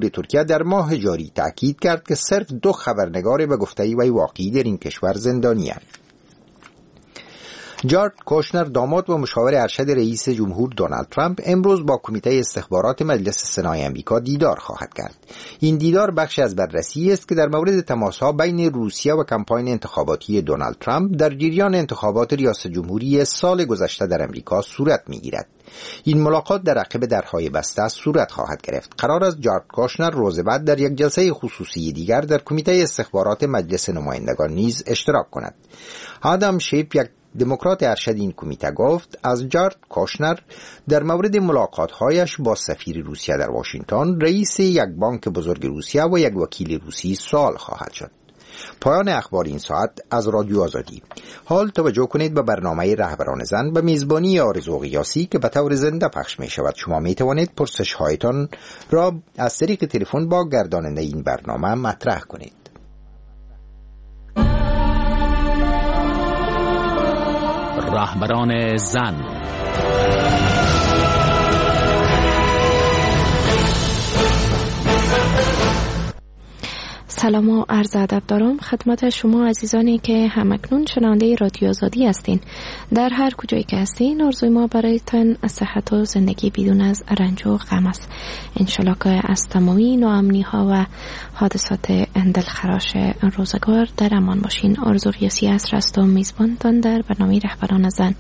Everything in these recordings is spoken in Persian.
جمهور ترکیه در ماه جاری تأکید کرد که صرف 2 خبرنگار به گفته وی واقعی در این کشور زندانی‌اند. جارد کوشنر، داماد و مشاور ارشد رئیس جمهور دونالد ترامپ، امروز با کمیته استخبارات مجلس سنای آمریکا دیدار خواهد کرد. این دیدار بخشی از بررسی است که در مورد تماس‌ها بین روسیه و کمپاین انتخاباتی دونالد ترامپ در جریان انتخابات ریاست جمهوری سال گذشته در آمریکا صورت می‌گیرد. این ملاقات در عقب درهای بسته صورت خواهد گرفت. قرار است جارد کوشنر روز بعد در یک جلسه خصوصی دیگر در کمیته استخبارات مجلس نمایندگان نیز اشتراک کند. آدم شیف، یک دموکرات ارشد این کمیته، گفت از جارد کوشنر در مورد ملاقات‌هایش با سفیر روسیه در واشنگتن، رئیس یک بانک بزرگ روسیه و یک وکیل روسی سوال خواهد شد. پایان اخبار این ساعت از رادیو آزادی. حال توجه کنید به برنامه رهبران زن به میزبانی آرزو قیاسی که به طور زنده پخش می شود. شما می توانید پرسش هایتان را از طریق تلفن با گرداننده این برنامه مطرح کنید. رهبران زن. سلام و عرض ادب دارم خدمت شما عزیزانی که همکنون شنونده رادیو آزادی هستین. در هر کجایی که هستین آرزوی ما برایتان صحت و زندگی بدون از رنج و غم است. انشالله که از تمامی ناامنی ها و حادثات دلخراش روزگار در امان باشین. آرزو قیاسی است و میزبانتان در برنامه رهبران زن.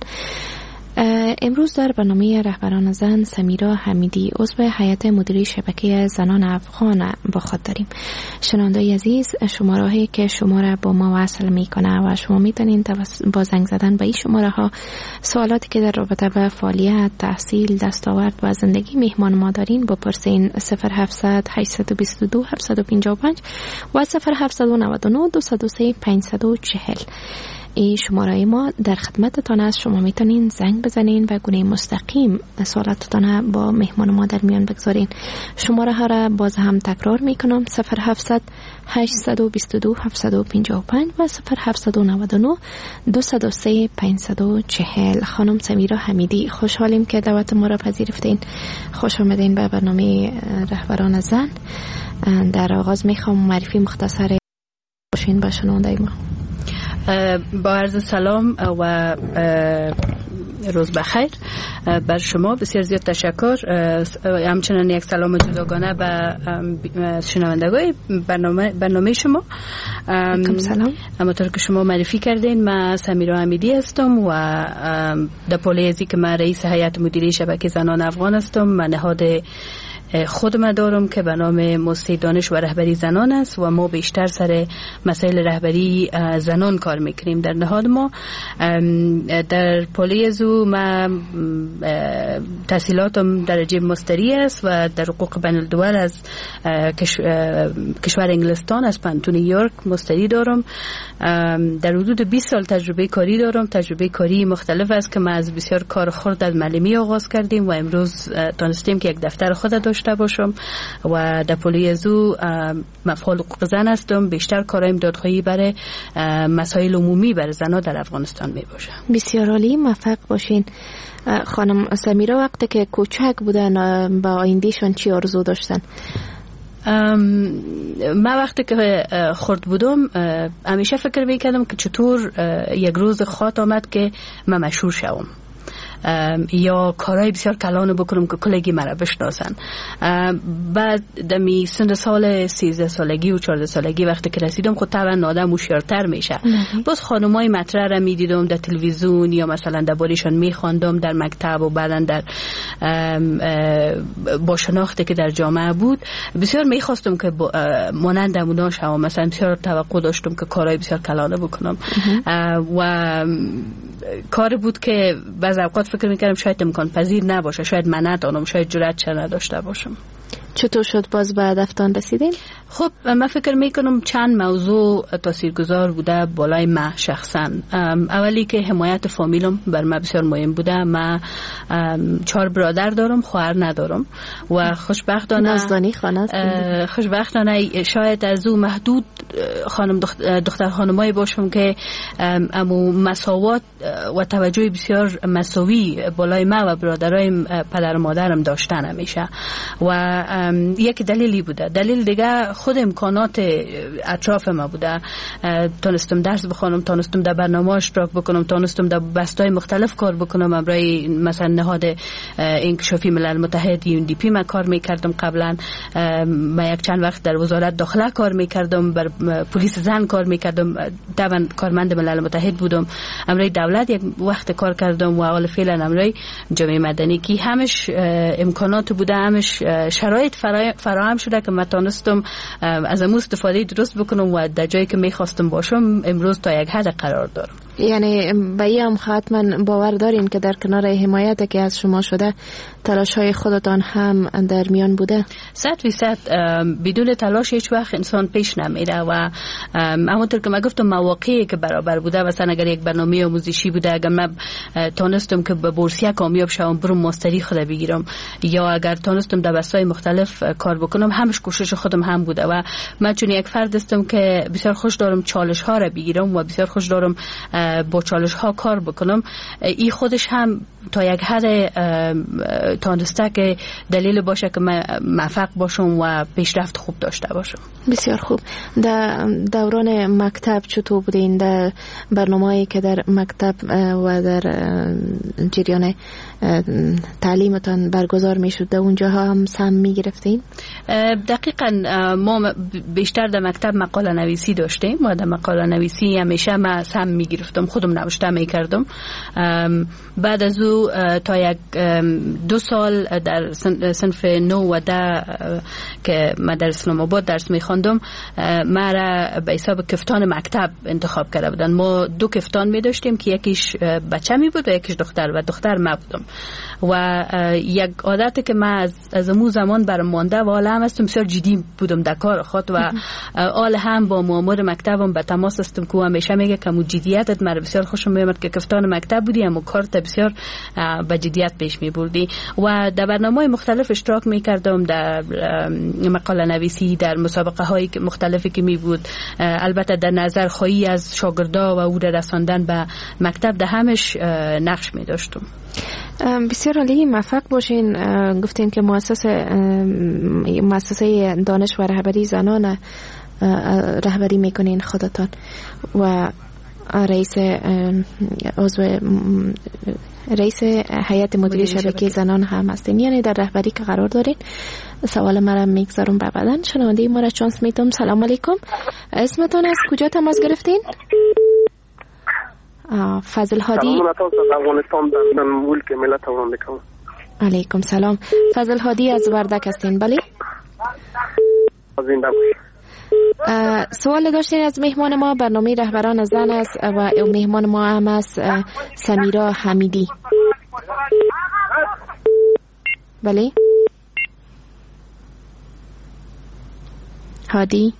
امروز در برنامه رهبران زن سمیرا حمیدی عضو هیئت مدیره شبکه زنان افغان با خود داریم. شنونده‌ی عزیز، شماره‌ای که شما را با ما وصل میکنه و شما میتونین با زنگ زدن به این شماره ها سوالاتی که در رابطه با فعالیت، تحصیل، دستاورد و زندگی مهمان ما دارین بپرسین. 0700 822 755 و 0799 203 540. این شماره ما در خدمتتان است. شما میتونین زنگ بزنین و گونه مستقیم سوالاتتان با مهمان ما در میان بگذارین. شماره ها را باز هم تکرار میکنم: 0700 822 755 و 0799 203 540. خانم سمیرا حمیدی، خوشحالیم که دعوت ما را پذیرفتین. خوش آمدین به برنامه رهبران زن. در آغاز میخوام معرفی مختصر باشین با شنونده ما. با عرض سلام و روز بخیر بر شما. بسیار زیاد تشکر. همچنین یک سلام جداگانه به شنوندگان برنامه شما. سلام. همونطور که شما معرفی کردین، من سمیرا حمیدی هستم و در پوله ازی که من رئیس هیئت مدیره شبکه زنان افغان هستم. من نهاد خودم دارم که به نام موسسه دانش و رهبری زنان است و ما بیشتر سر مسائل رهبری زنان کار میکنیم در نهاد ما. در پولی ازو من تحصیلاتم درجه ماستری است و در حقوق بین الدول از کشور انگلستان از پانتون نیویورک ماستری دارم. در حدود 20 سال تجربه کاری دارم. تجربه کاری مختلف است که ما از بسیار کار خرد از معلمی آغاز کردیم و امروز تونستیم که یک دفتر خود داشته باشم و در پولی ازو مفعول حقوق زن هستم. بیشتر کارایم دادخواهی برای مسائل عمومی برای زنها در افغانستان می باشه. بسیار عالی، موفق باشین. خانم سمیرا، وقتی که کوچک بودن با آیندهشون چی آرزو داشتن؟ من وقتی که خرد بودم همیشه فکر میکردم که چطور یک روز خواهد آمد که من مشهور شوم یا کارهای بسیار کلان بکنم که کلگی مرا بشناسن. بعد دمی سن سال 13 سالگی و 14 سالگی وقتی که رسیدم خود طبعا آدم هوشیارتر میشه. باز خانمای مطرح را میدیدم در تلویزیون یا مثلا در بارشان میخواندم در مکتب و بعدا در با شناختی که در جامعه بود بسیار میخواستم که مانند اونا شوم. مثلا بسیار توقع داشتم که کارهای بسیار کلانه بکنم و کار بود که بعض اوقات فکر میکردم شاید امکان پذیر نباشه، شاید من ندانم، شاید جرأت نداشته باشم. چطور شد باز به هدفتان رسیدین؟ خب من فکر میکنم چند موضوع تاثیرگذار بوده بالای ما شخصا. اولی که حمایت فامیلم بر من بسیار مهم بوده. من 4 برادر دارم، خواهر ندارم و خوشبختانه شاید از او محدود خانم دختر خانمایی باشم که امو مساوات و توجه بسیار مساوی بالای ما و برادرای پدر و مادرم داشتن همیشه و یک دلیلی بوده. دلیل دیگه خود امکانات اطراف ما بوده. تونستم درس بخونم، تونستم در برنامه اشتراک بکنم، تونستم در بستای مختلف کار بکنم. برای مثلا نهاد انکشافی ملل متحد UNDP ما کار میکردم قبلا. ما یک چند وقت در وزارت داخله کار میکردم، بر پلیس زن کار میکردم، طبعا کارمند ملل متحد بودم. امروی دولت یک وقت کار کردم و حال فعلا امروی جامعه مدنی که همش امکانات بوده، همش شرایط فراهم شده که من تونستم از امو استفاده درست بکنم و در جایی که میخواستم باشم امروز تا یک حد قرار دارم. یعنی به این هم حتما باور دارین که در کنار حمایت که از شما شده تلاش های خودتان هم در میان بوده؟ 100% بدون تلاش هیچ وقت انسان پیش نمیره و همونطور که من گفتم مواقعی که برابر بوده، مثلا اگر یک برنامه آموزشی بوده، اگر من تونستم که به بورسیه کامیاب شوم برم ماستری خود بگیرم یا اگر تونستم در بستای مختلف کار بکنم، همش کوشش خودم هم بوده و من چون یک فرد هستم که بسیار خوش دارم چالش ها را بگیرم و بسیار خوش دارم با چالش ها کار بکنم. این خودش هم تا یک حد تانسته که دلیل باشه که من موفق باشم و پیشرفت خوب داشته باشم. بسیار خوب. در دوران مکتب چطور بودین؟ در برنامه‌ای که در مکتب و در جریان تعلیمتان برگزار میشد در اونجاها هم سهم میگرفتین؟ دقیقاً ما بیشتر در مکتب مقاله نویسی داشتیم و در مقاله نویسی همیشه من سهم میگرفتم، خودم نوشته میکردم. بعد از او تا یک 2 سال در صنف 9 و 10 که من در اسلام آباد درس میخواندم، ما را به حساب کفتان مکتب انتخاب کرده بودن. ما 2 کفتان می داشتیم که یکیش بچه می بود و یکیش دختر و دختر ما بودم و یک عادتی که من از امو زمان برام مانده و حالا هم هستم بسیار جدی بودم در کار خود و حالا هم با مامور مکتبم به تماس هستم که همیشه میگه که مو جدیتت مرا بسیار خوشم میاد که کفتان مکتب بودی اما کارت بسیار با جدیت پیش میبردی و در برنامه‌های مختلف اشتراک میکردم، در مقاله نویسی، در مسابقه های مختلفی که می بود، البته در نظر خواهی از شاگردا و او را رساندن به مکتب در همش نقش می داشتم. بسیار عالی، موفق باشین. گفتین که مؤسسه دانش و رهبری زنان رهبری میکنین خودتان و رئیس هیئت مدیره شبکه زنان هم هستین، یعنی در رهبری که قرار دارین. سوال مرا میگذارم به بعدن. شنونده ما را چانس میدم. سلام علیکم، اسمتون از کجا تماس گرفتین؟ فضل هادی. علیکم سلام. فضل هادی از وردک هستین؟ بله. سوال داشتین از مهمان ما. برنامه رهبران زن است و مهمان ما هم است سمیرا حمیدی. بله هادی،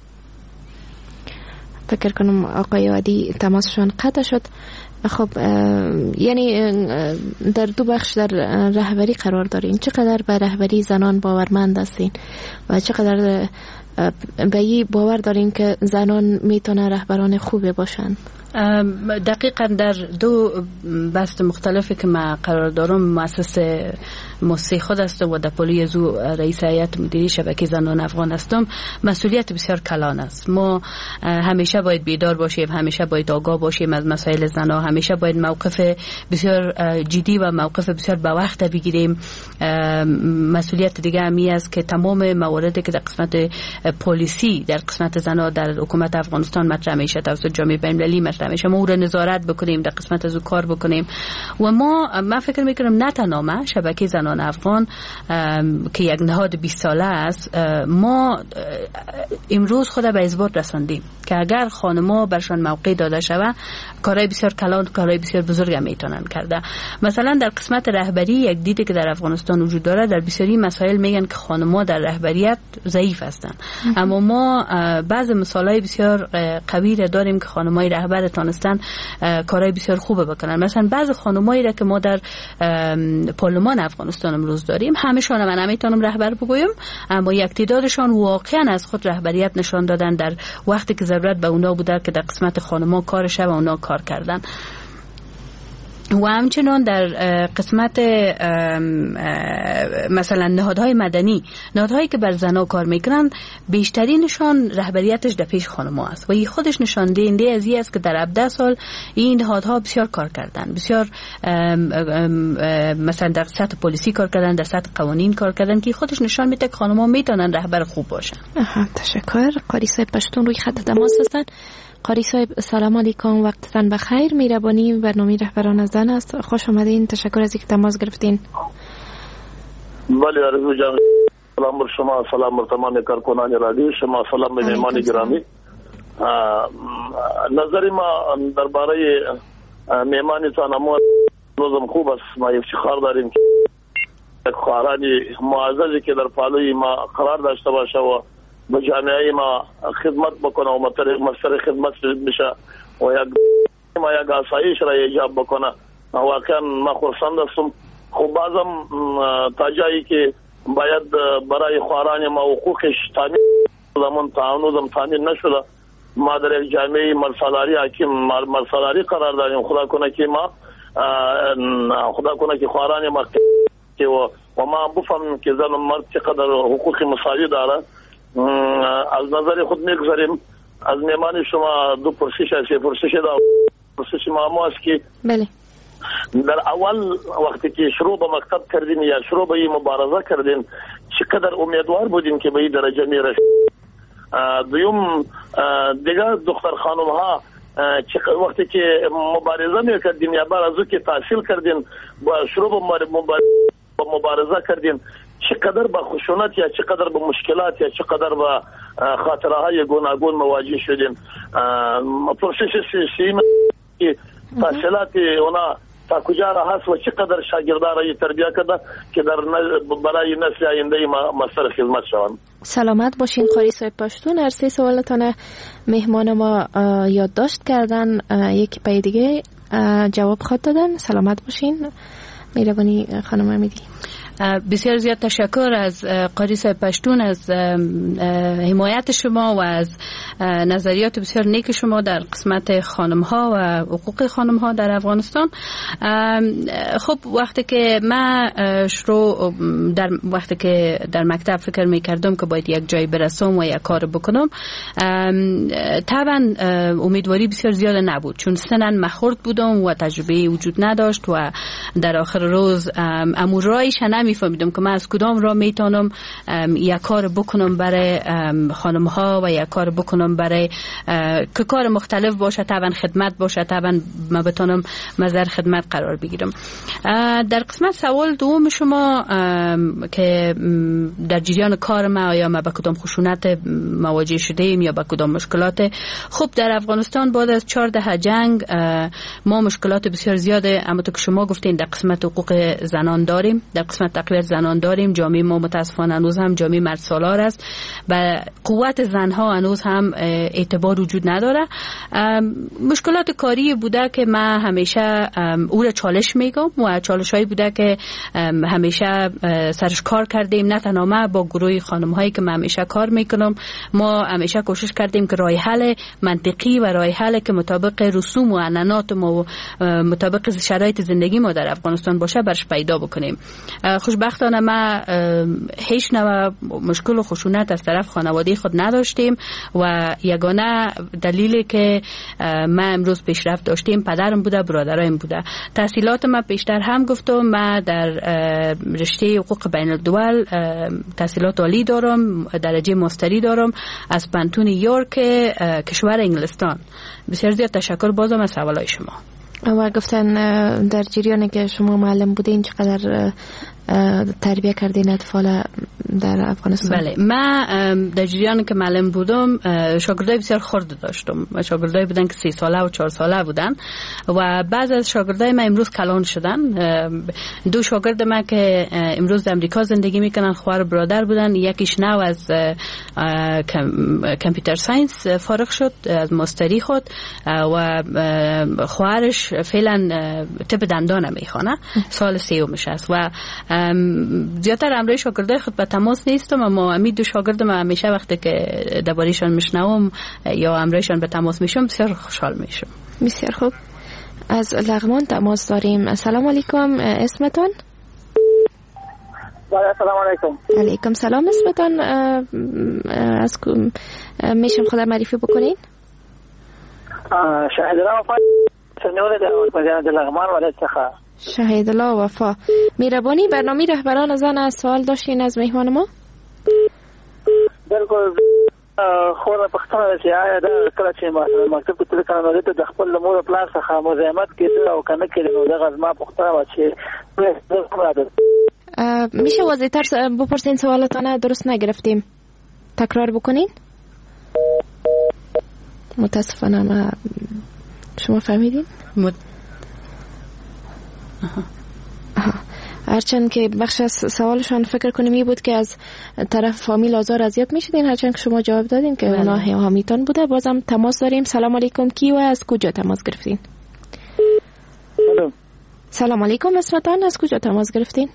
فکر کنم آقای هادی تماسشون قطع شد. خب یعنی در 2 بخش در رهبری قرار دارین. چقدر به رهبری زنان باورمند هستین و چقدر به این باور دارین که زنان میتونه رهبران خوبه باشن؟ دقیقا در 2 بست مختلفی که من قرار دارم، مؤسسه موسسه خود هستم و در پلی از او رئیس هیئت مدیره شبکه زنان افغان هستم. مسئولیت بسیار کلان است. ما همیشه باید بیدار باشیم، همیشه باید آگاه باشیم از مسائل زنان، همیشه باید موقف بسیار جدی و موقف بسیار به وقت بگیریم. مسئولیت دیگه همی است که تمام مواردی که در قسمت پلیسی در قسمت زنان در حکومت افغانستان مطرح میشه توسط جامعه بین‌المللی مطرح میشه، ما او را نظارت بکنیم، در قسمت از او کار بکنیم و من فکر میکنم نه تنها شبکه زنان زنان افغان که یک نهاد 20 ساله است، ما امروز خود به اثبات رساندیم که اگر خانم‌ها برشان موقع داده شود کارهای بسیار کلان، کارهای بسیار بزرگ میتونن کرده. مثلا در قسمت رهبری یک دیدی که در افغانستان وجود داره، در بسیاری مسائل میگن که خانم‌ها در رهبریت ضعیف هستند، اما ما بعض مثالای بسیار قوی داریم که خانم‌های رهبر تانستن کارهای بسیار خوب بکنن. مثلا بعض خانم‌هایی را که ما در پارلمان افغانستان امروز داریم، همشون من نمیتونم رهبر بگویم، اما یک تعدادشان واقعا از خود رهبریت نشان دادن در وقتی که ضرورت به اونا بوده که در قسمت خانم‌ها کارش و اونا کار کردن. و همچنان در قسمت مثلا نهادهای مدنی، نهادهایی که بر زنها کار میکنن، بیشترینشان رهبریتش در پیش خانم‌ها است و این خودش نشان دهنده از این است که در 17 سال این نهادها بسیار کار کردن، بسیار مثلا در سطح پلیسی کار کردن، در سطح قوانین کار کردن، که خودش نشان میده که خانم‌ها میتونن رهبر خوب باشن. تشکر. قاری صاحب پشتون روی خط تماس هستن. قاری صاحب سلام علیکم، وقتتان بخیر. مهربانی برنامه رهبران زن است. خوش آمدین. تشکر از اینکه تماس گرفتین. بله آرزو جان، سلام بر شما، سلام بر تمام کارکنان رادیو شما، سلام به مهمان گرامی. نظر ما درباره مهمانتان ما روزم خوب است. ما افتخار داریم که خواهرانی معززی که در پالوی ما قرار داشته باشه و به جامعه ما خدمت بکنه و مستر خدمت بشه و یک آسایش را ایجاب بکنه. واقعا ما خرسند هستم. خب بازم تا جایی که باید برای خواهران ما حقوقش تامین زمان تعاونوزم تامین نشده، ما در یک جامعه مرسالاری حاکم مرسالاری قرار داریم. خدا کنه که خواهران ما که و ما بفهمیم که زن و مرد چقدر حقوق مساوی داره. از نظر خود میگذاریم از مهمان شما دو پرسش است. پرسش ما است که بله، در اول وقتی که شروع به مکتب کردین یا شروع به مبارزه کردین چقدر امیدوار بودین که به این درجه میرسید؟ دوم دیگه دختر خانم ها وقتی که مبارزه میکردین یا بعد از اون که تحصیل کردین با شروع به مبارزه کردین چقدر با خشونت یا چقدر با مشکلات یا چقدر با خاطره های گوناگون مواجه شدین؟ پرسش سیستم که تحصیلات اونا تا کجا را هست و چقدر شاگردان را تربیت کرده که در برای نسل آینده مستر خدمت شوند؟ سلامت باشین قاری صاحب پشتون. هر سه سوالتان مهمان ما یادداشت کردن، یک پای دیگه جواب خواهد دادن. سلامت باشین. مهربانی خانم امیدی. بسیار زیاد تشکر از قاری صاحب پشتون، از حمایت شما و از نظریات بسیار نیک شما در قسمت خانم ها و حقوق خانم ها در افغانستان. خب وقتی که من وقتی که در مکتب فکر می کردم که باید یک جای برسم و یک کار بکنم، طبعا امیدواری بسیار زیاد نبود، چون سنن مخورد بودم و تجربه وجود نداشت و در آخر روز امورایش نمیفهمیدم که من از کدام را میتونم یک کار بکنم برای خانم ها و یک کار بکنم برای که کار مختلف باشه، طبعا خدمت باشه، طبعا ما بتونم مظهر خدمت قرار بگیرم. در قسمت سوال دوم شما که در جریان کار ما آیا ما با کدام خشونت مواجه شده ایم یا با کدام مشکلات، خب در افغانستان بعد از 4 دهه جنگ ما مشکلات بسیار زیاده، اما تو که شما گفتین در قسمت حقوق زنان داریم، در قسمت تقویت زنان داریم. جامعه ما متاسفانه هنوز هم جامعه مرد سالار است و قوت زنها هنوز هم اعتبار وجود نداره. مشکلات کاری بوده که من همیشه او را چالش میگم و چالش‌هایی بوده که همیشه سرش کار کردیم، نه تنها ما، با گروه خانم‌هایی که من همیشه کار میکنم، ما همیشه کوشش کردیم که راه حل منطقی و راه حل که مطابق رسوم و عنعنات ما و مطابق شرایط زندگی ما در افغانستان باشه برش پیدا بکنیم. خوشبختانه ما هیچ نوع مشکل و خشونت از طرف خانواده خود نداشتیم و یگانه دلیلی که ما امروز پیشرفت داشتیم پدرم بوده، برادرایم بوده. تحصیلات ما پیشتر هم گفتم، ما در رشته حقوق بین الدول تحصیلات عالی دارم، درجه ماستری دارم از پانتون یورک کشور انگلستان. بسیار زیاد تشکر بازم از سوالای شما. و گفتن در جریانی که شما معلم بودین چقدر تربیه کردین اطفال در افغانستان؟ بله، من در جریان که معلم بودم شاگردای بسیار خرد داشتم. شاگردای بودن که 3 ساله و 4 ساله بودن و بعض از شاگردای من امروز کلان شدن. 2 شاگرد من که امروز در امریکا زندگی میکنن خواهر برادر بودن. یکیش نو از کامپیوتر ساینس فارغ شد از ماستری خود و خواهرش فعلا طب دندان میخوانه، سال 3 است و زیادتر امروز شاگردای خود به تماس نیستم، اما امید 2 شاگرد من همیشه وقتی که درباره‌شان میشنوم یا امروزشان به تماس میشم بسیار خوشحال میشم. بسیار خوب. از لغمان تماس داریم. السلام علیکم، اسمتون؟ سلام علیکم. علیکم سلام. اسمتون از میشم خدا معرفی بکنین؟ شهید الله وفا سنوره در لغمان ولد سخا. شهید الله وفا، میربانی برنامه رهبران زن از سوال داشتین از مهمان ما؟ بالکل. خور پښتنه چې آیا دا کله چې مکتب کې تل کنه د خپل مور پلان څخه مزاحمت کېده او کنه کېده نو دا غزما پښتنه و چې میشه واضح‌تر بپرسین سوالاتونه درست نگرفتیم، تکرار بکنین؟ متاسفانه ما شما فهمیدین؟ هرچند که بخش از سوالشان فکر کنیم این بود که از طرف فامیل آزار اذیت میشدین، هرچند که شما جواب دادین که اونا حامیتان بوده. بازم تماس داریم. سلام علیکم، کی و از کجا تماس گرفتین؟ سلام علیکم، اسمتان؟ از کجا تماس گرفتین؟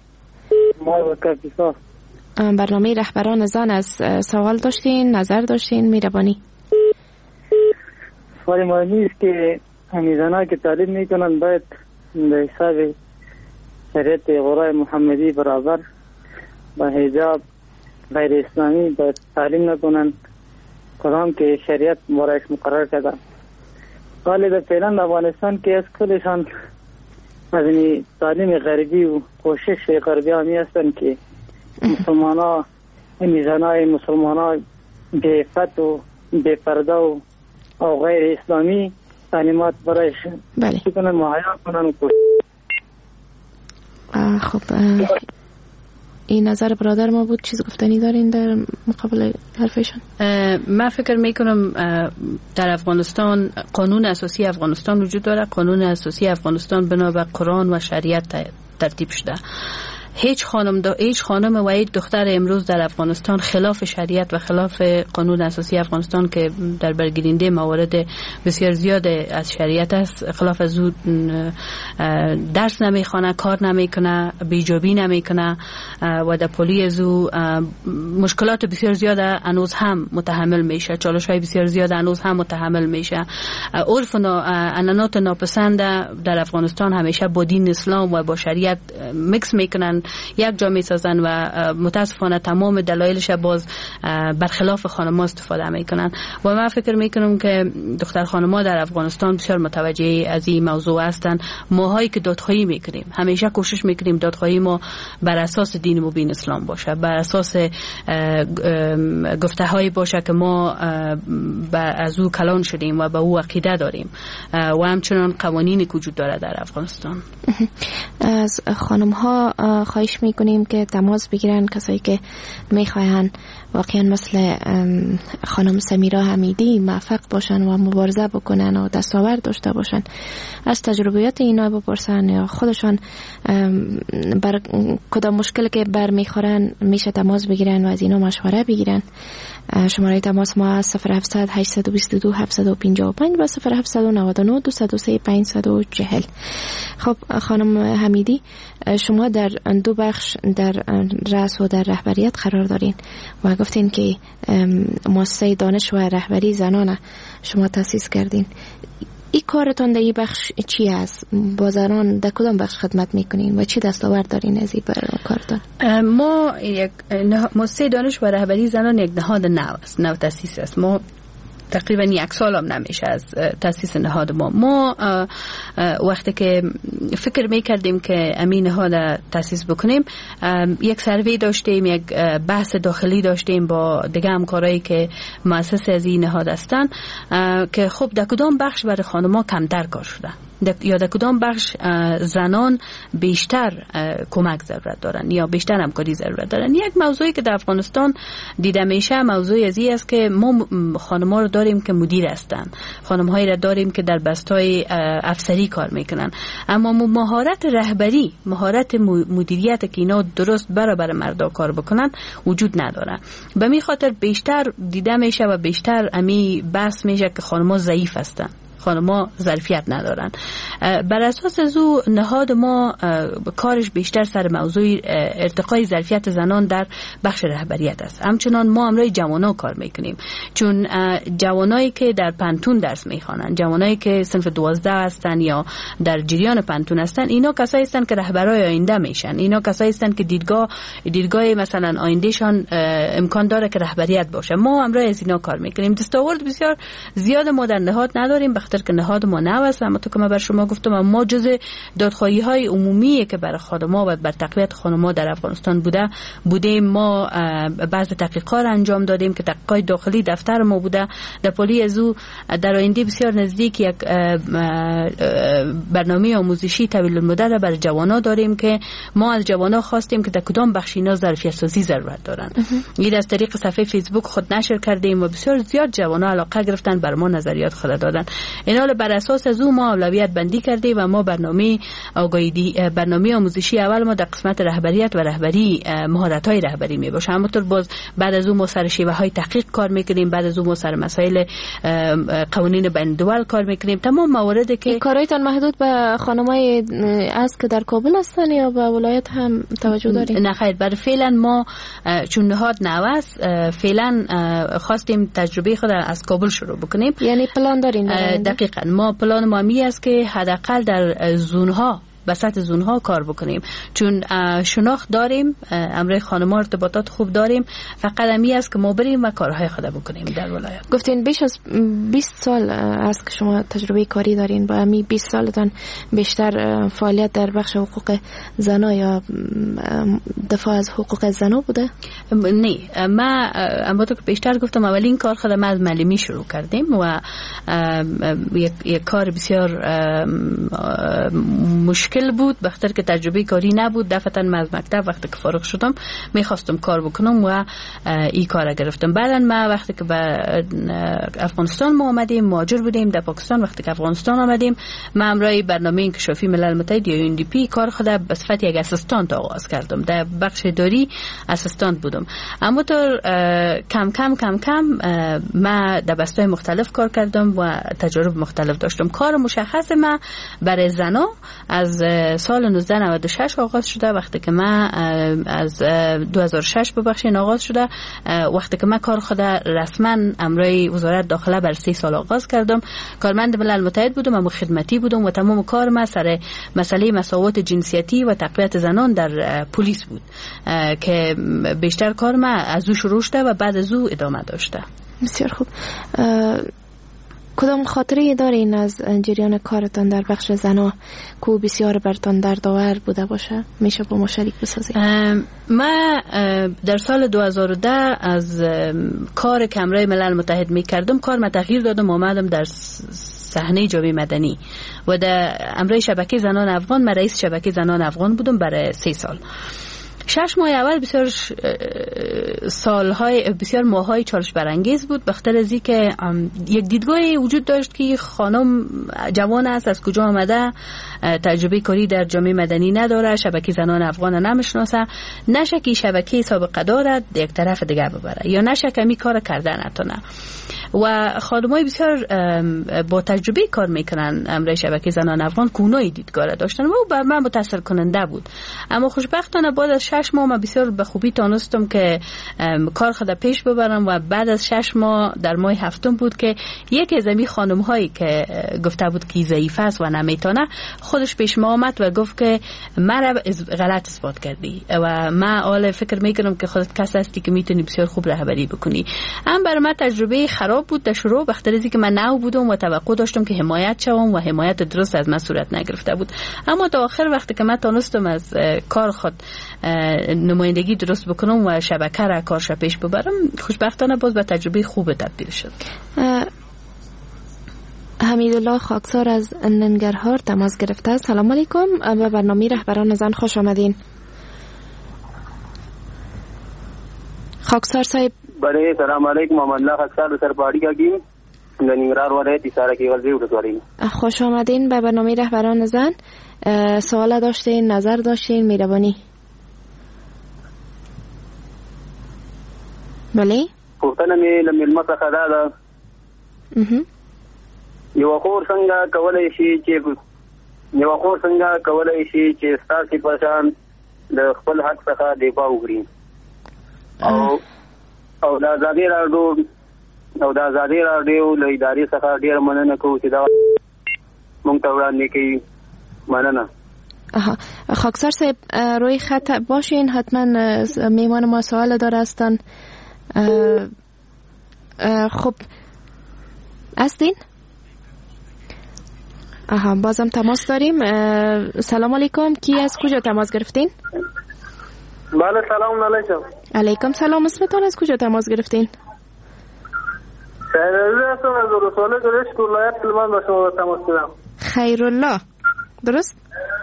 برنامه رهبران زن از سوال داشتین، نظر داشتین، میربانی؟ سوال ما نیست که همیزانا که تعلیم میکنن باید به حساب شریعت غرای محمدی برابر با حجاب غیر اسلامی باید تعلیم نکنن، کدام که شریعت برایش مقرر کرده. ولی در فعلا افغانستان که از کلشان از تعلیم غربی و کوشش غربی همی هستن که مسلمان ها میزانای مسلمان ها به فت و به پرده و غیر اسلامی تعلیمات برایش کنن، مهیا کنن. خب این نظر برادر ما بود. چیز گفتنی دارین در مقابل حرفشان؟ من فکر میکنم در افغانستان قانون اساسی افغانستان وجود داره. قانون اساسی افغانستان بنا به قرآن و شریعت ترتیب شده. هیچ خانم و هیچ دختر امروز در افغانستان خلاف شریعت و خلاف قانون اساسی افغانستان که در برگیرنده موارد بسیار زیاد از شریعت است، خلاف از او درس نمیخونه، کار نمیکنه، بیجابی نمیکنه و در پلی از او مشکلات بسیار زیاد هنوز هم متحمل میشه، چالش های بسیار زیاد هنوز هم متحمل میشه. عرف و عنعنات ناپسند در افغانستان همیشه با دین اسلام و با شریعت میکس میکنن، یک جا میسازن و متاسفانه تمام دلایلش باز برخلاف خانم‌ها استفاده میکنن و من فکر میکنم که دختر خانم‌ها در افغانستان بسیار متوجه از این موضوع هستن. ماهایی که دادخواهی میکنیم همیشه کوشش میکنیم دادخواهی ما بر اساس دین مبین اسلام باشه، بر اساس گفته‌هایی باشه که ما از او کلان شدیم و به او عقیده داریم و همچنان قوانینی که وجود داره در افغانستان. از خانم‌ها خواهش میکنیم که تماس بگیرن، کسایی که میخواین واقعا مثل خانم سمیرا حمیدی موفق باشن و مبارزه بکنن و دستاورد داشته باشن، از تجربیات اینا بپرسن یا خودشان بر کدام مشکل که بر میخورن میشه تماس بگیرن و از اینا مشوره بگیرن. شماره تماس ما 0700 822 755 و 0799 203 540. خب خانم حمیدی، شما در 2 بخش در رأس و در رهبریت قرار دارین و گفتین که مؤسسه دانش و رهبری زنان شما تأسیس کردین. این کارتون در این بخش چی است؟ با زنان در کدام بخش خدمت میکنین و چی دستاورد دارین از این کارتون؟ ما یک مؤسسه دانش و رهبری زنان یک نهاد نو است، نو تأسیس است. ما تقریبا 1 سال هم نمیشه از تأسیس نهاد ما وقتی که فکر میکردیم که امین نهاد تأسیس بکنیم، یک سروی داشتیم، یک بحث داخلی داشتیم با دیگه همکارایی که مؤسسه از این نهاد هستن که خب در کدام بخش برای خانم‌ها کمتر کار شده. یا در کدام بخش زنان بیشتر کمک ضرورت دارن یا بیشتر همکاری ضرورت دارن. یک موضوعی که در افغانستان دیده میشه موضوع ازی است که ما خانم‌ها رو داریم که مدیر هستن، خانم‌هایی را داریم که در بستای افسری کار میکنن، اما مهارت رهبری، مهارت مدیریت که اینا درست برابر مردا کار بکنن وجود نداره. به می خاطر بیشتر دیده میشه و بیشتر امی بحث میشه که خانم‌ها ضعیف هستن، خانم‌ها ظرفیت ندارن. بر اساس از او نهاد ما کارش بیشتر سر موضوع ارتقای ظرفیت زنان در بخش رهبریت است. همچنان ما امروز جوانان کار میکنیم، چون جوانایی که در پانتون درس میخوانن، جوانایی که صنف 12 هستن یا در جریان پانتون هستن، اینا کسایی هستن که رهبرای آینده میشن، اینا کسایی هستن که دیدگاه مثلا آیندهشان امکان داره که رهبریت باشه. ما امروز از اینا کار میکنیم. دستاورد بسیار زیاد ما در نهاد نداریم، بخاطر که نهاد ما نو است. اما تو که من بر شما گفتم ما جز دادخواهی های عمومی که برای خانم‌ها و بر تقویت خانم‌ها در افغانستان بودیم، ما بعض تحقیقات انجام دادیم که تحقیقات داخلی دفتر ما بوده. در پلی از او در آینده بسیار نزدیک یک برنامه آموزشی طویل المدت برای جوانان داریم که ما از جوانان خواستیم که در کدام بخش اینا ظرفیت سازی ضرورت دارن. این از طریق صفحه فیسبوک خود نشر کردیم و بسیار زیاد جوانان علاقه گرفتن، بر ما نظریات خود دادن. اینا بر اساس از او ما اولویت بندی کردیم و ما برنامه آموزشی اول ما در قسمت رهبریت و رهبری مهارت‌های رهبری میباشه. همونطور باز بعد از اون ما سر شیوه‌های تحقیق کار میکنیم، بعد از اون ما سر مسائل قوانین بین‌الملل کار میکنیم. تمام مواردی که کارایتان محدود به خانم‌های است که در کابل هستن یا به ولایت هم توجه دارین؟ نه خیر، برای فعلا ما چون نهاد نو است فعلا خواستیم تجربه خود از کابل شروع بکنیم. یعنی پلان دارین؟ دقیقاً ما پلان ما می است که حداقل در زونها بسط زونها کار بکنیم، چون شناخت داریم، امروز خانم‌ها ارتباطات خوب داریم، فقط امی است که ما بریم و کارهای خود بکنیم در ولایت. گفتین بیش از 20 سال است که شما تجربه کاری دارین، با امی 20 سالتان بیشتر فعالیت در بخش حقوق زنا یا دفاع از حقوق زنا بوده؟ نه، ما اما تو که بیشتر گفتم اولین کار خود ما از معلمی شروع کردیم و یک کار بسیار مشکل بود، بخاطر که تجربه کاری نبود. دفعتا من از مکتب وقتی که فارغ شدم میخواستم کار بکنم و این کار گرفتم. بعدا ما وقتی که به افغانستان ما آمدیم، مهاجر بودیم در پاکستان، وقتی که افغانستان آمدیم ما امرای برنامه انکشافی ملل متحد یا UNDP کار خود به صفت یک اسیستانت آغاز کردم. در بخش اداری اسیستانت بودم. اما تو کم ما در بستای مختلف کار کردم و تجارب مختلف داشتم. کار مشخص ما برای زنا از سال 1996 آغاز شده، وقتی که من از 2006 ببخشید آغاز شده، وقتی که من کار خود رسما امرای وزارت داخله بر 3 سال آغاز کردم. کارمند ملل متحد بودم، اما خدمتی بودم و تمام کار ما سر مسئله مساوات جنسیتی و تقویت زنان در پلیس بود که بیشتر کار ما از او شروع شده و بعد از او ادامه داشته. بسیار خوب. کدام خاطری دارین از جریان کارتان در بخش زنا که بسیار برتان دردآور بوده باشه؟ میشه با ما شریک بسازید؟ ما در سال 2010 از کار که امرای ملل متحد میکردم کار ما تغییر دادم، آمدم در صحنه جامعه مدنی و در امرای شبکه زنان افغان من رئیس شبکه زنان افغان بودم برای 3 سال. 6 ماه اول بسیار ماهای چالش برانگیز بود، بخاطر از اینکه یک دیدگاهی وجود داشت که خانم جوان است، از کجا آمده، تجربه کاری در جامعه مدنی نداره، شبکه زنان افغان نمیشناسه، نشه که شبکه سابقه دارد یک طرف دیگه ببره یا نشه که می کار کرده نتونه. و خانمای بسیار با تجربه کار میکنن امروز شبکه زنان افغان کونای دیدگاه داشتن و بر من متاثر کننده بود. اما خوشبختانه بعد از 6 ماه من بسیار به خوبی تونستم که کار خود پیش ببرم و بعد از 6 ماه در ماه هفتم بود که یکی از این خانم هایی که گفته بود که ضعیف است و نمیتونه خودش پیش ما آمد و گفت که مرا غلط اثبات کردی و من حالا فکر میکنم که خودت کس هستی که میتونی بسیار خوب رهبری بکنی. هم برای من تجربه خراب بود در شروع، بخاطر از اینکه من نو بودم و توقع داشتم که حمایت شوم و حمایت درست از من صورت نگرفته بود. اما تا آخر وقتی که من تونستم از کار خود نمایندگی درست بکنم و شبکه را کارش پیش ببرم، خوشبختانه باز به تجربه خوب تبدیل شد. امیدالله خاکسار از ننگرهار تماس گرفته. سلام علیکم، به برنامه رهبران زن خوش آمدین. خاکسار صاحب. بله سلام علیکم، محمد الله خاکسار سرپاڑی کا گیم ننگرهار ولایت سارا کی ولزی ولسوالی. خوش آمدین به برنامه رهبران زن. سوال داشتین، نظر داشتین، مهربانی. بله پوښتنه مې له مېلمه څخه دا ده یو خور څنګه کولای شي چې ستاسې په شان د خپل حق څخه دفاع وکړي او د ازادي راډیو له ادارې څخه ډېره مننه کوو چې دا موږ ته وړاندې کوي. مننه. خاکسار صاحب روی خط باشین، حتما میمان ما سوال داره هستن. خب هستین؟ بازم تماس داریم. سلام علیکم، کی از کجا تماس گرفتین؟ بله سلام علیکم. علیکم سلام، اسمتان از کجا تماس گرفتین؟ خیرالله هستم از رساله گرشت ولایت هلمند با شما تماس گرفتم. خیرالله درست؟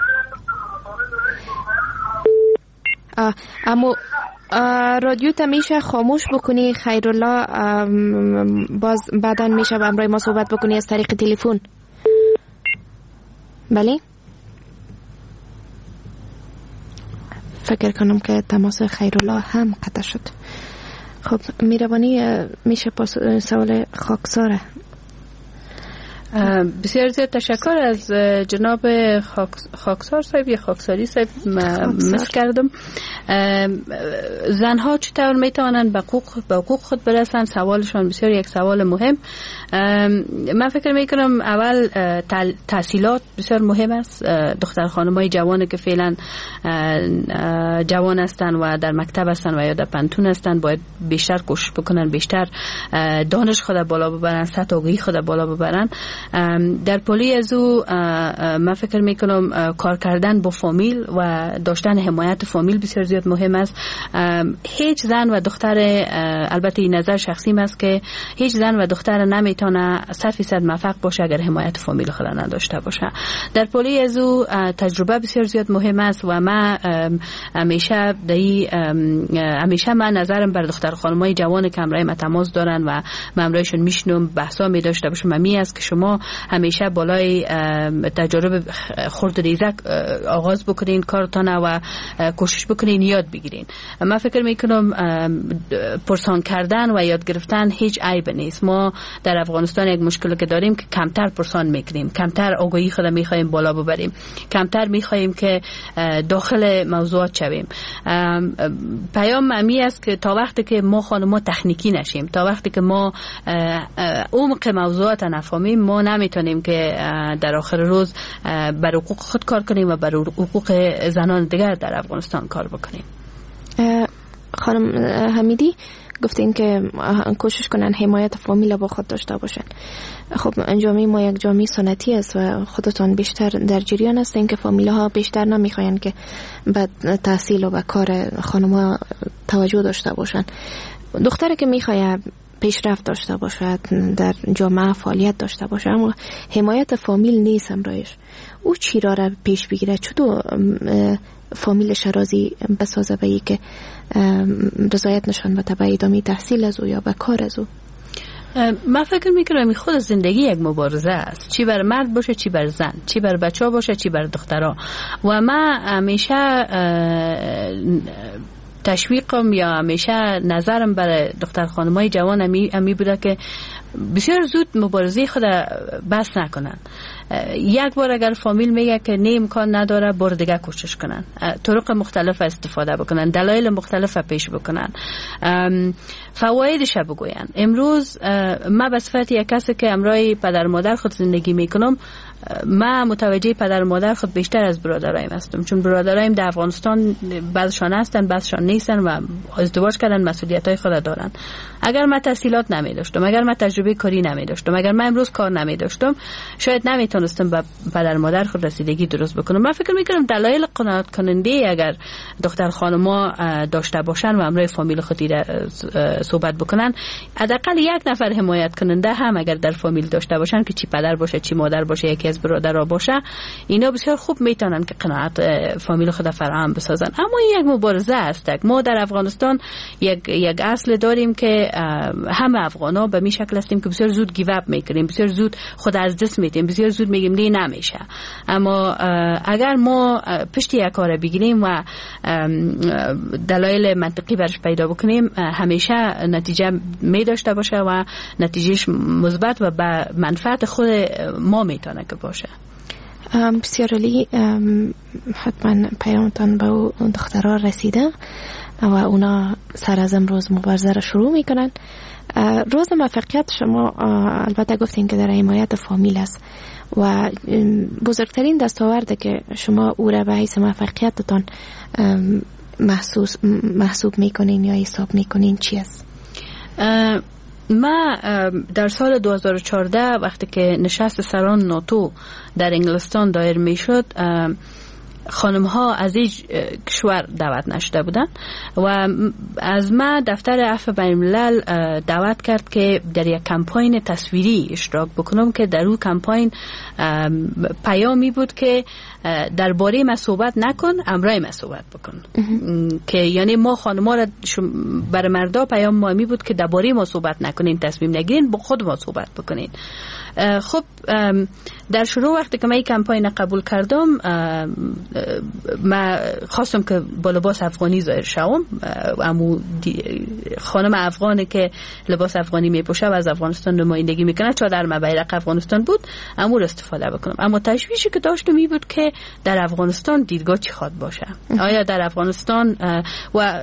اما رادیو تا میشه خاموش بکنی خیرالله، باز بعدا میشه با امرای ما صحبت بکنی از طریق تلفن. بله فکر کنم که تماس خیرالله هم قطع شد. خب میروانی میشه سوال خاکساره. بسیار زیاد تشکر از جناب خاکسار صاحب یا خاکساری صاحب. مس کردم زنها چطور میتوانند به حقوق خود برسند. سوالشان بسیار یک سوال مهم. من فکر میکنم اول تحصیلات بسیار مهم است. دختر خانمای جوانی که فعلا جوان هستند و در مکتب هستند و یا در پانتون هستند باید بیشتر کوشش بکنن، بیشتر دانش خود بالا ببرن، سطح آگاهی خود بالا ببرن. در پلی از او من فکر میکنم کار کردن با فامیل و داشتن حمایت فامیل بسیار زیاد مهم است. هیچ زن و دختر، البته این نظر شخصیم است که هیچ زن و دختر نمیتونه 100% موفق باشه اگر حمایت فامیل خود نداشته باشه. در پلی از او تجربه بسیار زیاد مهم است و من همیشه من نظرم بر دختر خانمای جوان که همراه ما تماس دارن و من همراهشون میشنم بحثا می داشته باشم می است که شما همیشه بالای تجربه خرد ریزک آغاز بکنین کارتان و کوشش بکنین یاد بگیرین. من فکر میکنم پرسان کردن و یاد گرفتن هیچ عیب نیست. ما در افغانستان یک مشکلی که داریم که کمتر پرسان میکنیم، کمتر آگاهی خود میخوایم بالا ببریم، کمتر میخوایم که داخل موضوعات شویم. پیام امی است که تا وقتی که ما خانم‌ها تکنیکی نشیم، تا وقتی که ما عمق موضوعات نفهمیم، ما نمیتونیم که در آخر روز بر حقوق خود کار کنیم و بر حقوق زنان دیگر در افغانستان کار بکنیم. خانم حمیدی گفتین که کوشش کنن حمایت فامیل با خود داشته باشن. خب جامعه ما یک جامعه سنتی است و خودتون بیشتر در جریان هستین که فامیل ها بیشتر نمیخواین که به تحصیل و به کار خانم‌ها توجه داشته باشن. دختری که میخواد پیشرفت داشته باشد، در جامعه فعالیت داشته باشه، اما حمایت فامیل نیست همراهش، او چی را پیش بگیره؟ چطور فامیلش راضی بسازه به که رضایت نشان بده به ادامه تحصیل از او یا به کار از او؟ من فکر میکنم خود زندگی یک مبارزه است، چی بر مرد باشه چی بر زن، چی بر بچه ها باشه چی بر دخترها. و من همیشه تشویقم یا همیشه نظرم برای دختر خانمای جوان امی بوده که بسیار زود مبارزه خود بس نکنن. یک بار اگر فامیل میگه که نه امکان نداره، بار دیگه کوشش کنن، طرق مختلف استفاده بکنن، دلایل مختلف پیش بکنن، فوایدش بگوین. امروز من به صفت یک کسی که امرای پدر مادر خود زندگی میکنم من متوجه پدر و مادر خود بیشتر از برادرایم هستم، چون برادرایم در افغانستان بعضشان هستن بعضشان نیستن و ازدواج کردن، مسئولیت‌های خود دارن. اگر من تحصیلات نمی داشتم، اگر من تجربه کاری نمی داشتم، اگر من امروز کار نمی داشتم، شاید نمیتونستم به پدر و مادر خود رسیدگی درست بکنم. من فکر میکنم دلایل قناعت کننده اگر دختر خانم‌ها داشته باشن و امروی فامیل خودی صحبت بکنن، حداقل یک نفر حمایت کننده هم اگر در فامیل داشته باشن که چی پدر باشه چی مادر باشه، یکی از برادرها باشه، اینا بسیار خوب میتونن که قناعت فامیل خود فراهم بسازن. اما یک مبارزه است. ما در افغانستان یک اصل داریم که همه افغانا به می شکل هستیم که بسیار زود گیو اپ میکنیم، بسیار زود خود از دست میدیم، بسیار زود میگیم نه نمیشه. اما اگر ما پشت یک کار بگیریم و دلایل منطقی برش پیدا بکنیم، همیشه نتیجه می داشته باشه و نتیجهش مثبت و به منفعت خود ما میتونه که باشه. بسیار عالی. حتما پیامتان به اون دخترها رسیده و اونا سر از امروز مبارزه را شروع میکنن. روز موفقیت شما البته گفتین که در حمایت فامیل است و بزرگترین دستاورده که شما او را به حیث موفقیتتان محسوب میکنین یا حساب میکنین چی است؟ ما در سال 2014 وقتی که نشست سران ناتو در انگلستان دایر می شد، خانم ها از این کشور دعوت نشده بودن و از ما دفتر عفو بین الملل دعوت کرد که در یک کمپاین تصویری اشتراک بکنم که در اون کمپاین پیامی بود که درباره ما صحبت نکن، امرای ما صحبت بکن. که یعنی ما خانم‌ها را برای مردا پیام ما می بود که درباره ما صحبت نکنین، تصمیم نگیرین، با خود ما صحبت بکنین. خب در شروع وقتی که من این کمپاین قبول کردم، من خواستم که با لباس افغانی ظاهر شوم. امو خانم افغانی که لباس افغانی میپوشه و از افغانستان نمایندگی میکنه، چادر ما بیرق افغانستان بود، امو رو استفاده بکنم. اما تشویشی که داشتم این بود که در افغانستان دیدگاه چی خواد باشه. آیا در افغانستان و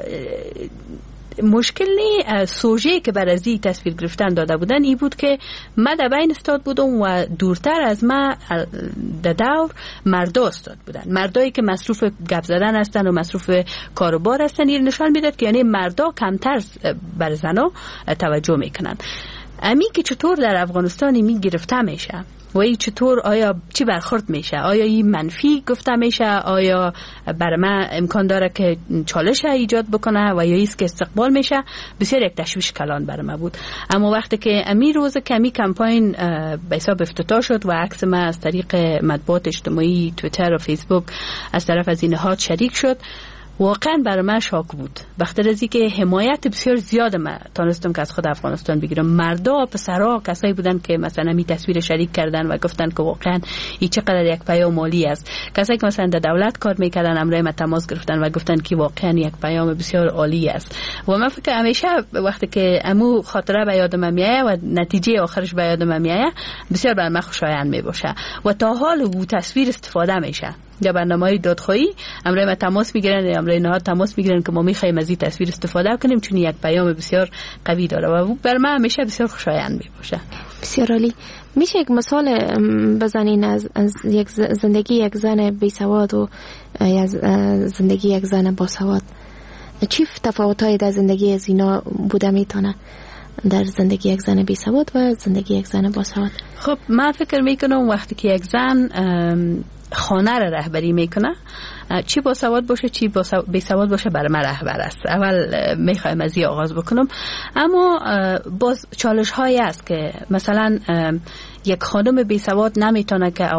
مشکل نی سوژه که برای ازی تصویر گرفتن داده بودن این بود که من در بین استاد بودم و دورتر از ما در دور مردا استاد بودن، مردایی که مصروف گپ زدن هستن و مصروف کاروبار هستن. این نشان میداد که یعنی مردا کمتر بر زنا توجه میکنن. امی که چطور در افغانستان می گرفته میشه و این چطور، آیا چی برخورد میشه، آیا این منفی گفته میشه، آیا برای من امکان داره که چالش ایجاد بکنه و یا ایست که استقبال میشه، بسیار یک تشویش کلان برای من بود. اما وقتی که امی روز که امی کمپاین به حساب افتتاح شد و عکس من از طریق مطبوعات اجتماعی توییتر و فیسبوک از طرف از این نهاد شریک شد، واقعا برای من شاک بود. وقتی رزی که حمایت بسیار زیاد من تانستم که از خود افغانستان بگیرم. مردا، پسرها، کسایی بودن که مثلا می تصویر شریک کردن و گفتن که واقعا این چقدر یک پیام مالی است. کسایی که مثلا در دولت کار میکردن امروی ما تماس گرفتن و گفتن که واقعا یک پیام بسیار عالی است. و من فکر همیشه وقتی که امو خاطره به یادم میاد و نتیجه آخرش به یادم میاد، بسیار بر من خوشایند میباشه و تا حال او تصویر استفاده میشه. یا برنامه‌های دادخواهی امروی ما تماس میگیرن، امروی نهاد تماس میگیرن که ما میخوایم از این تصویر استفاده کنیم چون یک پیام بسیار قوی داره و بر من همیشه بسیار خوشایند میباشه. بسیار عالی. میشه یک مثال بزنین از یک زندگی یک زن بیسواد و از زندگی یک زن باسواد؟ چی تفاوت‌هایی در زندگی از اینا بوده میتونه در زندگی یک زن بیسواد و زندگی یک زن باسواد؟ خب من فکر میکنم وقتی که یک زن خانه را رهبری میکنه، چی با سواد باشه چی بی سواد باشه برای من رهبر است. اول میخوایم از این آغاز بکنم. اما باز چالش هایی است که مثلا یک خانم بی سواد نمیتونه که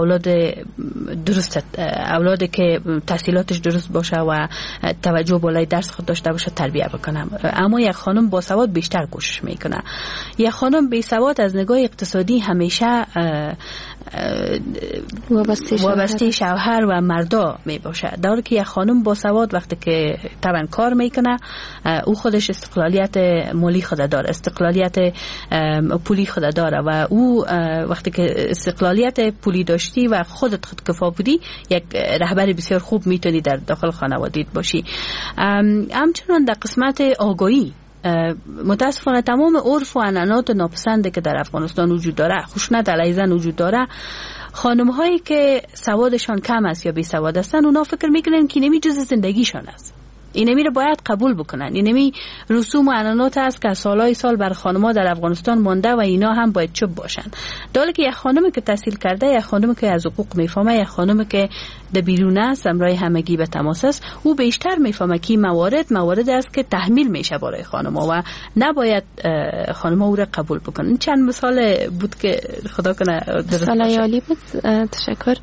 اولادی که تحصیلاتش درست باشه و توجه بالای درس خود داشته باشه تربیت بکنه. اما یک خانم با سواد بیشتر کوشش میکنه. یک خانم بی سواد از نگاه اقتصادی همیشه وابسته شوهر و مردا می باشه، در حالی که یک خانم با سواد وقتی که طبعا کار میکنه او خودش استقلالیت مالی خود داره، استقلالیت پولی خود داره و او وقتی که استقلالیت پولی داشتی و خودت خودکفا بودی، یک رهبر بسیار خوب میتونی در داخل خانواده‌ات باشی. همچنان در قسمت آگاهی متاسفانه تمام عرف و عنعنات ناپسنده که در افغانستان وجود داره، خشونت علیه زن وجود داره، خانم هایی که سوادشان کم است یا بی سواد هستن اونا فکر میکنن که نمی جز زندگیشان است، اینمی رو باید قبول بکنن. اینمی رسوم و عنعنات است که سالهای سال بر خانم‌ها در افغانستان مانده و اینا هم باید چوب باشن. در که یک خانمی که تحصیل کرده، یک خانمی که از حقوق میفهمه، یک خانمی که در بیرون است، امرای همگی به تماس است، او بیشتر میفهمه که موارد است که تحمیل میشه برای خانم‌ها و نباید خانم‌ها او را قبول بکنن. چند مثال بود که خدا کنه درست باشه. عالی بود. تشکر.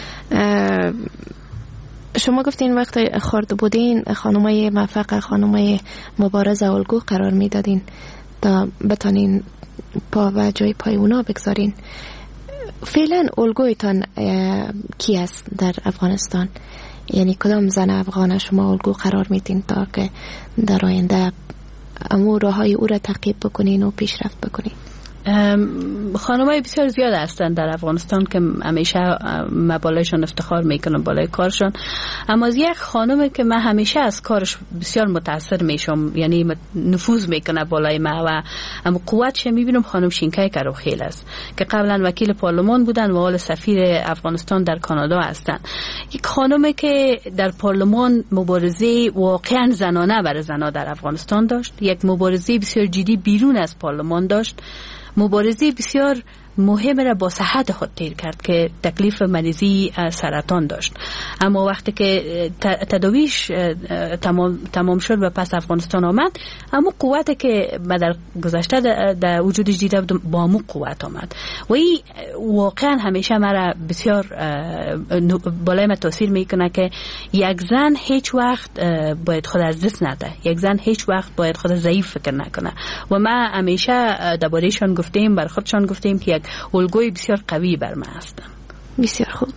شما گفتین وقتی خورد بودین خانمای موفق، خانمای مبارز الگو قرار میدادین تا بتانین پا و جای پای اونا بگذارین. فعلا الگویتان کی است در افغانستان؟ یعنی کدام زن افغان شما الگو قرار میدین تا که در آینده امور راههای او را تعقیب بکنین و پیشرفت بکنین؟ خانمای بسیار زیاد هستن در افغانستان که همیشه بالایشان افتخار میکنم بالای کارشان، اما از یک خانمی که من همیشه از کارش بسیار متاثر میشم، یعنی نفوذ میکنه بالای ما و اما قوتش میبینم، خانم شینکای کروخیل است که قبلا وکیل پارلمان بودن و حال سفیر افغانستان در کانادا هستن. یک خانمی که در پارلمان مبارزه واقعا زنانه برای زنان در افغانستان داشت، یک مبارزه بسیار جدی بیرون از پارلمان داشت، مبارزه بسیار مهم را با صحت خود تیر کرد که تکلیف مریضی سرطان داشت، اما وقتی که تداویش تمام شد و پس افغانستان آمد، اما قوتی که در گذشته در وجودش دیده بود با همون قوت آمد و این واقعا همیشه مرا بسیار بالای من تاثیر میکنه که یک زن هیچ وقت باید خود از دست نده، یک زن هیچ وقت باید خود ضعیف فکر نکنه و من همیشه درباره‌شان گفتیم، بر خودشان گفتیم که یک الگوی بسیار قوی بر من هستن. بسیار خوب.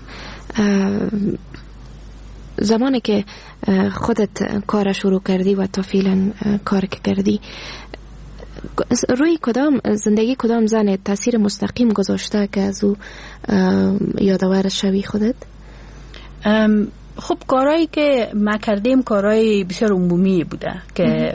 زمانی که خودت کار شروع کردی و تا فعلا کار که کردی، روی زندگی کدام زن تاثیر مستقیم گذاشته که از او یادآور شوی خودت؟ خب کارهایی که ما کردیم کارهای بسیار عمومی بوده که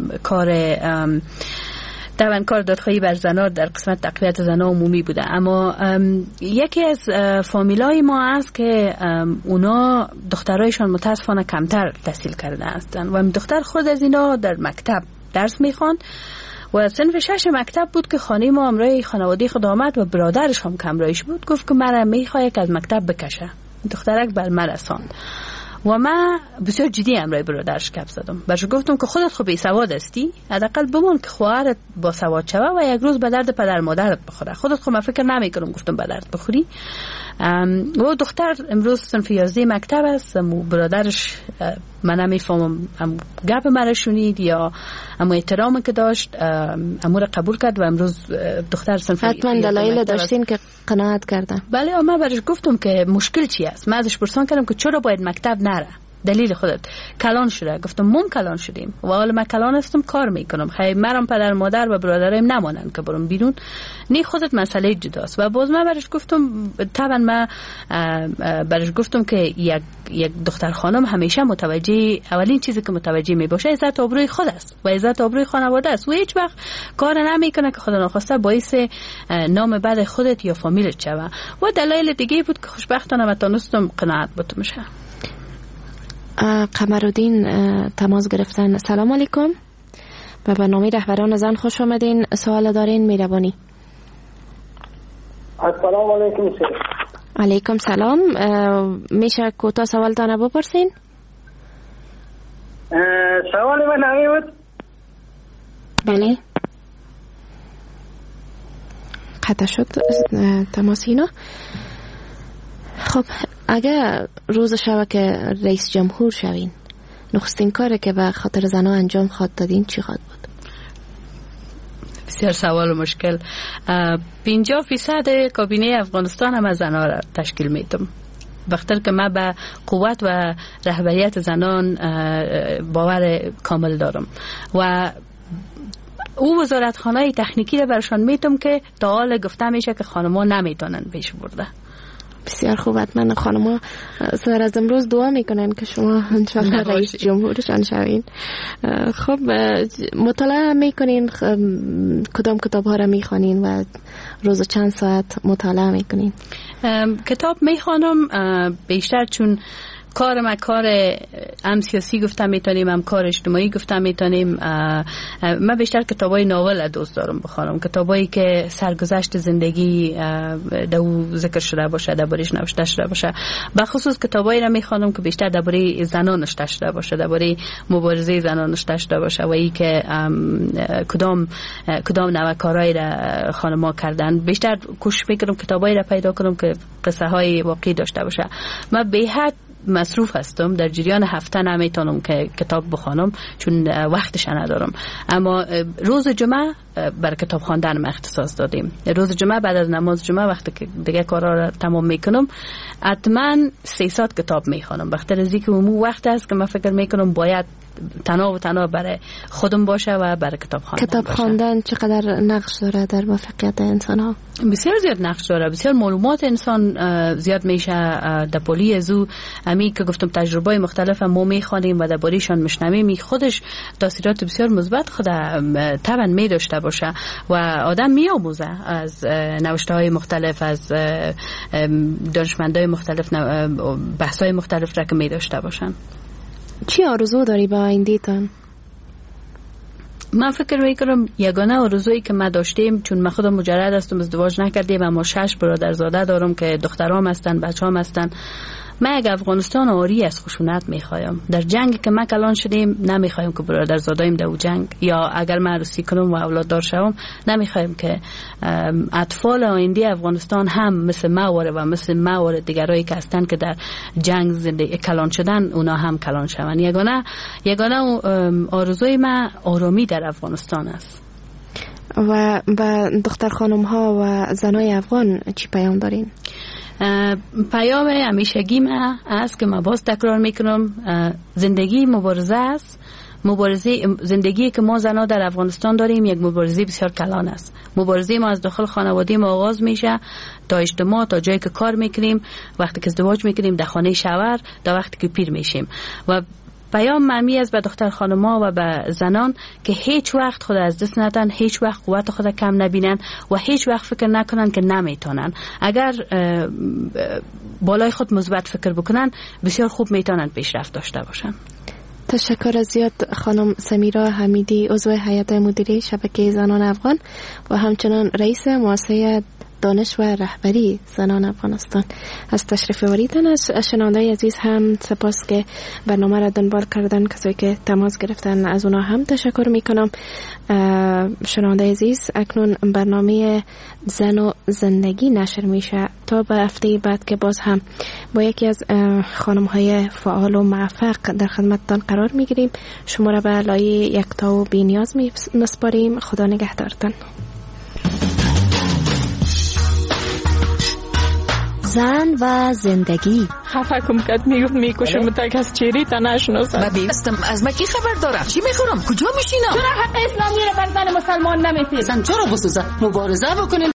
طبعا کار دادخواهی بر زنان در قسمت تقویت زنان عمومی بوده، اما یکی از فامیلای ما است که اونا دخترایشان متاسفانه کمتر تحصیل کرده هستند و دختر خود از اینا در مکتب درس میخواند و صنف 6 مکتب بود که خانه ما امرای خانواده خود آمد و برادرش هم کمرایش بود، گفت که مرا میخواه که از مکتب بکشه. دخترک بر من رساند و من بسیار جدی امرای برادرش گپ زدم، برش گفتم که خودت خب بی سواد هستی، حداقل بمون که خواهرت با سواد شوه و یک روز به درد پدر مادرت بخوره، خودت خب من فکر نمیکنم گفتم به درد بخوری. و دختر امروز صنف 11 مکتب است، برادرش من نمیفهمم گپ مرا شنید یا اما احترامی که داشت امور قبول کرد و امروز دختر صنف حتما دلایل داشتین که قناعت کردن. بله، من برش گفتم که مشکل چی است، من ازش پرسان کردم که چرا باید مکتب نره، دلیل خودت. کلان شده، گفتم مم کلان شدیم و حالا من کلان هستم کار میکنم، خیلی مرم پدر مادر و برادرم نمانن که برم بیرون، نه خودت مسئله جداست. و باز من برش گفتم طبعا من برش گفتم که یک دختر خانم همیشه متوجه، اولین چیزی که متوجه می باشه عزت آبروی خود است و عزت آبروی خانواده است و هیچ وقت کار نمیکنه که خدا ناخواسته باعث نام بد خودت یا فامیلت شوه. و دلایل دیگه بود که خوشبختانه من تونستم قناعت بتم شه. قمرالدین تماس گرفتن. سلام علیکم، به برنامه رهبران زن خوش آمدین. سوال دارین میربانی؟ السلام علیکم. علیکم سلام. میشه کوتاه سوالتان بپرسین؟ سوال من همین بود. بله قطع شد تماس اینا. خب اگر روز شب که رئیس جمهور شوین، نخستین کاری که به خاطر زنها انجام خواهد دادین چی خواهد بود؟ بسیار سوال مشکل. 50% کابینه افغانستان هم از زنها را تشکیل میدم، بخاطر که من به قوت و رهبریت زنان باور کامل دارم و او وزارتخانه تکنیکی را برشان میتم که تا حال گفته میشه که خانم‌ها نمیتونن پیش برده. بسیار خوب. حتما خانم‌ها سر از امروز دعا میکنن که شما انشاءالله رئیس جمهورشان شوین. خب مطالعه میکنین، کدام کتاب ها را میخوانین و روز چند ساعت مطالعه میکنین؟ کتاب میخوانم بیشتر چون کار هم سیاسی گفتم میتونیم، هم کار اجتماعی گفتم میتونیم. من بیشتر کتابای ناول دوست دارم بخوانم، کتابایی که سرگذشت زندگی دو ذکر شده باشه، درباره‌اش نوشته شده باشه. به خصوص کتابایی را میخوانم که بیشتر درباره زنان نوشته شده باشه، درباره مبارزه زنان نوشته شده باشه و ای که کدام نوع کارایی را خانم‌ها کردن. بیشتر کوشش میکنم کتابایی را پیدا کنم که قصه های واقعی داشته باشه. من به حد مصروف هستم، در جریان هفته نمیتونم که کتاب بخوانم چون وقتش ندارم. اما روز جمعه برای کتاب خواندن اختصاص دادیم. روز جمعه بعد از نماز جمعه وقتی که دیگه کارا رو تمام میکنم حتما 300 کتاب میخوانم. بخاطر از اینکه اون وقت است که من فکر میکنم باید تنها برای خودم باشه و برای کتاب خواندن. کتاب خواندن چقدر نقش داره در موفقیت انسان ها؟ بسیار زیاد نقش داره. بسیار معلومات انسان زیاد میشه در پولی ازو. امی که گفتم تجربه مختلف ما میخوانیم و درباره‌شان میشنویم، خودش تاثیرات بسیار مثبت خود طبعا می داشته باشه و آدم میآموزه از نوشته‌های مختلف، از دانشمندای مختلف، بحث‌های مختلف را که می داشته باشن. چی آرزو داری با آینده‌تان؟ من فکر میکنم یگانه آرزویی که من داشتیم، چون من خودم مجرد هستم، ازدواج نکردیم، اما 6 برادرزاده دارم که دخترام هستن، بچه‌ام هستن. من اگه افغانستان آری از خشونت میخوایم. در جنگ که ما کلان شدیم نمیخوایم که برادرزادایم در جنگ، یا اگر من عروسی کنم و اولاد دار شوم نمیخوایم که اطفال آینده افغانستان هم مثل ما و مثل ما و دیگرایی که هستن که در جنگ زندگی کلان شدن اونا هم کلان شون. یگانه آرزوی من آرامی در افغانستان است. و دختر خانم ها و زنای افغان چی پیام دارین؟ پیام همیشگی من است که من باز تکرار میکنم، زندگی مبارزه است. زندگی که ما زنها در افغانستان داریم یک مبارزه بسیار کلان است. مبارزه ما از داخل خانواده ما آغاز میشه تا اجتماع، تا جایی که کار میکنیم، وقتی که ازدواج میکنیم، در خانه شوهر، تا وقتی که پیر میشیم. و پیام ممی است به دختر خانم‌ها و به زنان که هیچ وقت خود از دست ندن، هیچ وقت قوت خود کم نبینن و هیچ وقت فکر نکنن که نمیتونن. اگر بالای خود مثبت فکر بکنن بسیار خوب میتونن پیشرفت داشته باشن. تشکر زیاد خانم سمیرا حمیدی، عضو هیئت مدیره شبکه زنان افغان و همچنان رئیس مؤسسه دانش و رهبری زنان افغانستان، از تشریف آوریدن. از شنوندای عزیز هم سپاس که برنامه را دنبال کردن، کسایی که تماس گرفتن از اونا هم تشکر میکنم. شنوندای عزیز، اکنون برنامه زن و زندگی نشر میشه تا به هفته بعد که باز هم با یکی از خانم های فعال و موفق در خدمتتان قرار میگیریم. شما را به لایه یکتا و بی‌نیاز میسپاریم. خدا نگهدارتان. زن و زندگی. خفه کم کد میکشم تا کس چیری تا نشناسم. من بیستم از مکی خبر دارم. چی میخورم؟ کجا میشینم؟ چرا حق اسلامی رو بر زن مسلمان نمیتید؟ زن چرا بسوزه؟ مبارزه بکنیم.